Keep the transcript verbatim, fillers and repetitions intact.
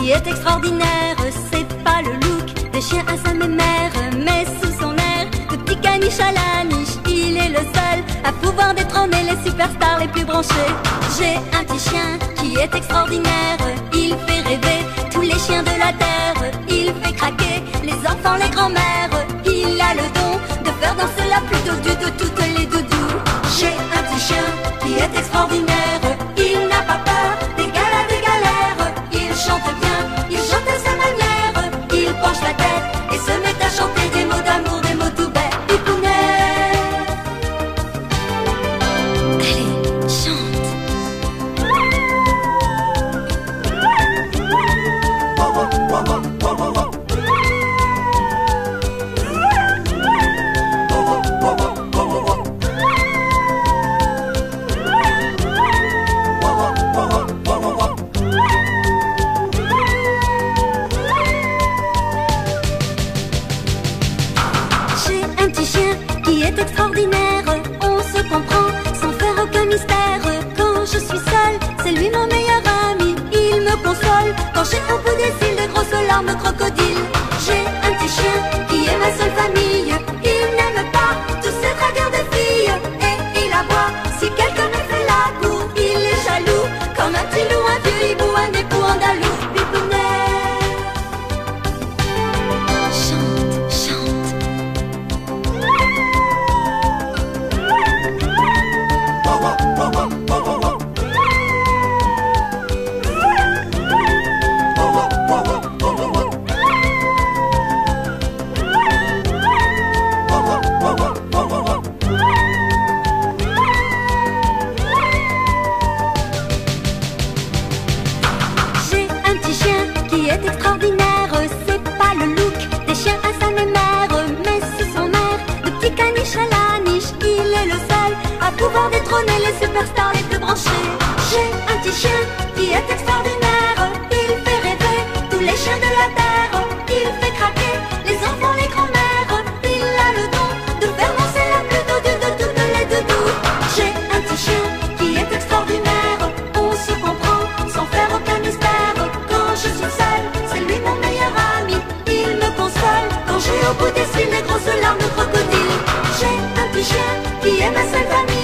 qui est extraordinaire. C'est pas le look des chiens à sa mémère, mais sous son air de petit caniche à la niche, il est le seul à pouvoir détrôner les superstars les plus branchés. J'ai un petit chien qui est extraordinaire, il fait rêver tous les chiens de la terre, il fait craquer les enfants, les grands-mères, il a le don de faire danser la plus dodue de toutes les doudous. J'ai un petit chien qui est extraordinaire, il n'a pas peur des galères, des galères, il chante bien, il chante à sa manière, il penche la tête et se met à chanter des mots d'amour, des mots tout bêtes. Pipounet, allez, chante. J'ai un petit chien qui est extraordinaire, on se comprend sans faire aucun mystère. Quand je suis seule, c'est lui mon meilleur ami, il me console quand j'ai au bout des cils de grosses larmes crocodiles. J'ai un petit chien qui est ma seule famille, il n'aime pas tous ces dragueurs de filles, et il aboie si quelqu'un me fait la cour, il est jaloux comme un petit loup, un vieux hibou, un époux andalou. Pipounet, chante, chante. J'ai un petit chien qui est extraordinaire, c'est pas le look des chiens à sa mémère, mais sous son air de petit caniche à la niche, il est le seul à pouvoir détrôner les superstars les plus branchés. J'ai un petit chien qui est extraordinaire, il fait rêver tous les chiens de la terre, il fait craquer les enfants, les grands-mères, il a le don de faire danser la plus dodue de toutes les doudous. J'ai un petit chien qui est extraordinaire, on se comprend sans faire aucun mystère. Quand je suis seule, c'est lui mon meilleur ami, il me console quand j'ai au bout des cils les grosses larmes de crocodile. J'ai un petit chien qui est ma seule famille,